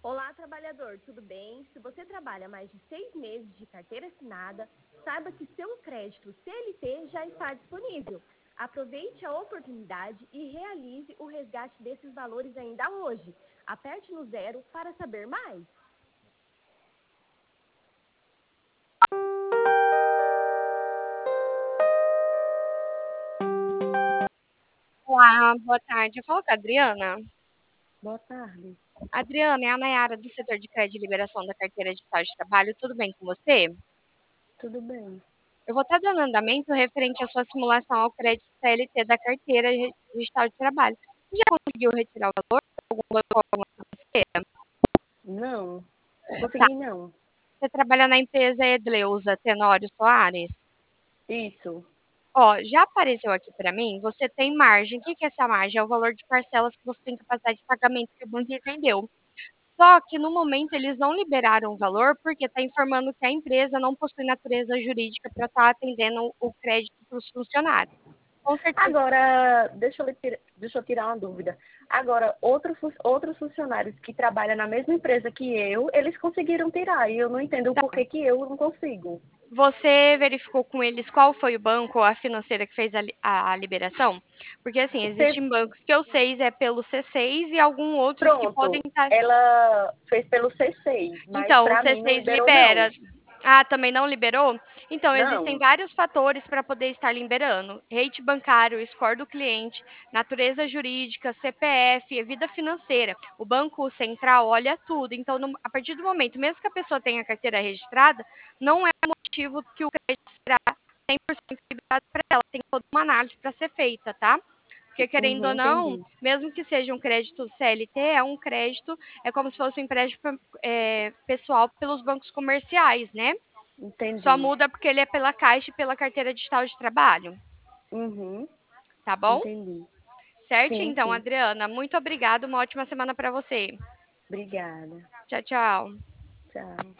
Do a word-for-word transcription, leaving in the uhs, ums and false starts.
Olá, trabalhador, tudo bem? Se você trabalha mais de seis meses de carteira assinada, saiba que seu crédito C L T já está disponível. Aproveite a oportunidade e realize o resgate desses valores ainda hoje. Aperte no zero para saber mais. Olá, boa tarde. Eu falo com a Adriana. Boa tarde. Adriana, é a Nayara do setor de crédito e liberação da carteira digital de trabalho. Tudo bem com você? Tudo bem. Eu vou estar dando andamento referente à sua simulação ao crédito C L T da carteira digital de trabalho. Você já conseguiu retirar o valor? Algum banco financeiro? Não, não Tá. consegui não. Você trabalha na empresa Edleusa Tenório Soares? Isso. Ó, já apareceu aqui para mim, você tem margem. O que que é essa margem? É o valor de parcelas que você tem capacidade de pagamento que o banco entendeu. Só que no momento eles não liberaram o valor porque está informando que a empresa não possui natureza jurídica para estar atendendo o crédito para os funcionários. Com certeza. Agora, deixa eu, lhe tira- deixa eu tirar uma dúvida. Agora, outros, fun- outros funcionários que trabalham na mesma empresa que eu, eles conseguiram tirar, e eu não entendo o porquê que eu não consigo. Você verificou com eles qual foi o banco ou a financeira que fez a, li- a liberação? Porque assim, Teve- existem bancos que eu sei é pelo C seis e alguns outros que podem Pronto, estar. ela fez pelo C seis, mas Então, o para mim não C seis liberou, não. libera. Ah, também não liberou? Então, existem Não, vários fatores para poder estar liberando: rate bancário, score do cliente, natureza jurídica, C P F, vida financeira. O Banco Central olha tudo. Então, no- a partir do momento, mesmo que a pessoa tenha a carteira registrada, não é motivo que o crédito será cem por cento liberado para ela. Tem toda uma análise para ser feita, tá? Porque, querendo uhum, ou não, entendi, mesmo que seja um crédito C L T, é um crédito, é como se fosse um empréstimo é, pessoal pelos bancos comerciais, né? Só entendi. muda porque ele é pela Caixa e pela carteira digital de trabalho, Uhum, tá bom? entendi. Certo? Sim, Então, sim. Adriana, muito obrigada. Uma ótima semana para você. Obrigada. Tchau, tchau. Tchau.